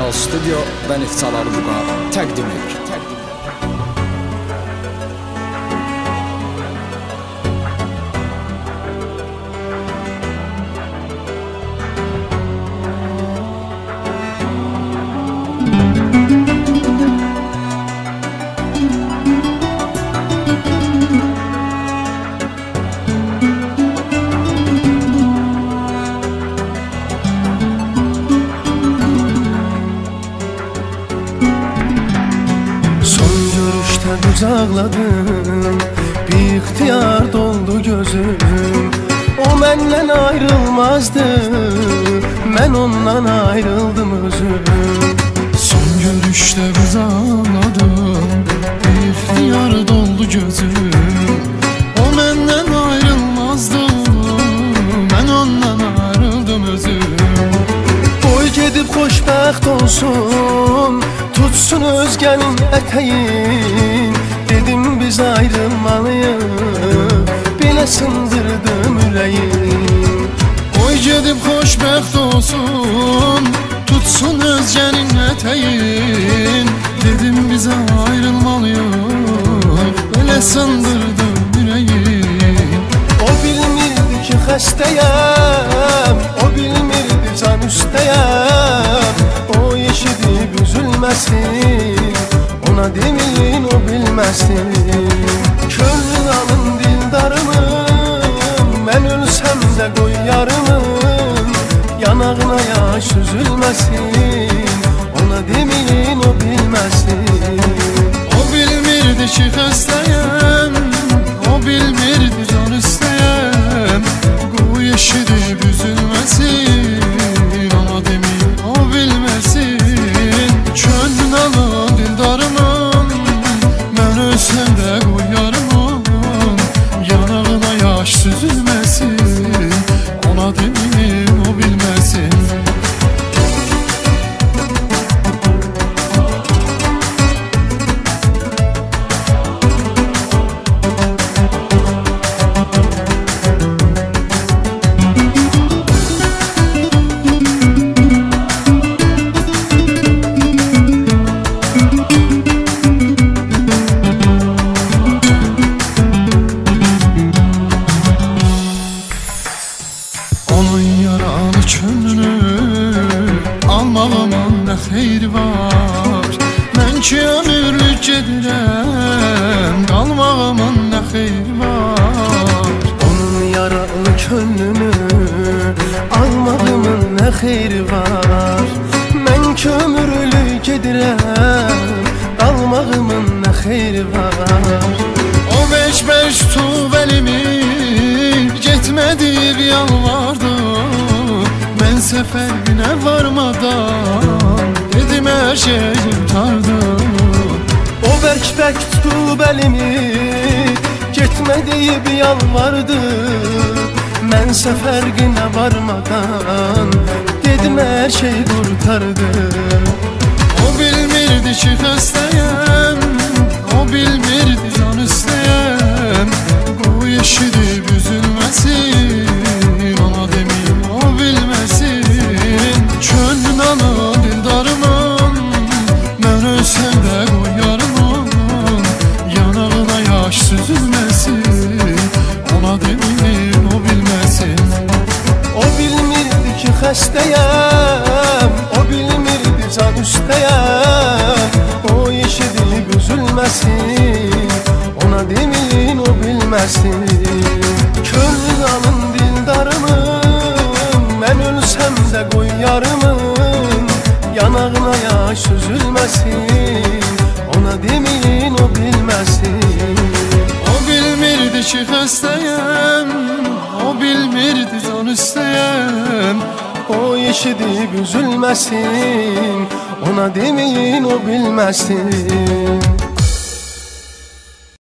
Metal Studio və Neftçaları Buqa təqdim edir. Qucaqladım, bir ixtiyar doldu gözüm. O məndən ayrılmazdı, mən ondan ayrıldım özüm. Son görüşdə qucaqladım, bir ixtiyar doldu gözüm. O məndən ayrılmazdı, mən ondan ayrıldım özüm. Qoy gedib xoşbəxt olsun, tutsun özgənin ətəyin. Dedim biz ayrılmalıyıq, belə sındırdım ürəyim. Qoy gedib xoşbəxt olsun, tutsun özgənin ətəyin. Dedim bizə ayrılmalıyıq, belə sındırdım ürəyim. O bilmirdi ki xəstəyəm, o bilmirdi can üstəyəm. O eşidib üzülməsin, ona demeyin o bilməsin. Könlün alın dildarımın, mən ölsəm də qoy yarımın. Yanağına yaş süzülməsin, ona demeyin o bilməsin. O bilmirdi ki xəstəyəm, o bilmirdi can istəyəm. Qoy eşidib üzülməsin, ona demeyin o bilməsin. Könlün alın dildarımın, mən ölsəm də qoy yarımın. Yanağına yaş süzülməsin, ona demeyin o bilməsin. Onun yaralı könlünü almağımın nə xeyri var. Mən ki ömürlük gedirəm, qalmağımın nə xeyri var. Onun yaralı könlünü almağımın nə xeyri var. Mən ki ömürlük gedirəm, qalmağımın nə xeyri var. O beş tutub əlimi, getmə deyib yalvardı. Mən səfərinə varmadan dedim hər şey qurtardı. O bərk tutub əlimi, getmə deyib yalvardı. Mən səfərinə varmadan dedim hər şey qurtardı. O bilmirdi ki xəstəyəm, o bilmirdi can istəyəm. Qoy eşidib üzülməsin, ona demeyin o bilməsin. Könlün anı dildarımın, mən ölsəm də qoy yarımın. Yanağına yaş süzülməsin, ona demeyin o bilməsin. O bilmirdi ki xəstəyəm, o bilmirdi can üstəyəm. O eşidib üzülməsin, ona demeyin o bilməsin. Könlün alın dildarımın, mən ölsəm də qoy yarımın. Yanağına yaş süzülməsin, ona demeyin o bilməsin. O bilmirdi ki xəstəyəm, o bilmirdi can istəyəm. O eşidib üzülməsin, ona demeyin o bilməsin.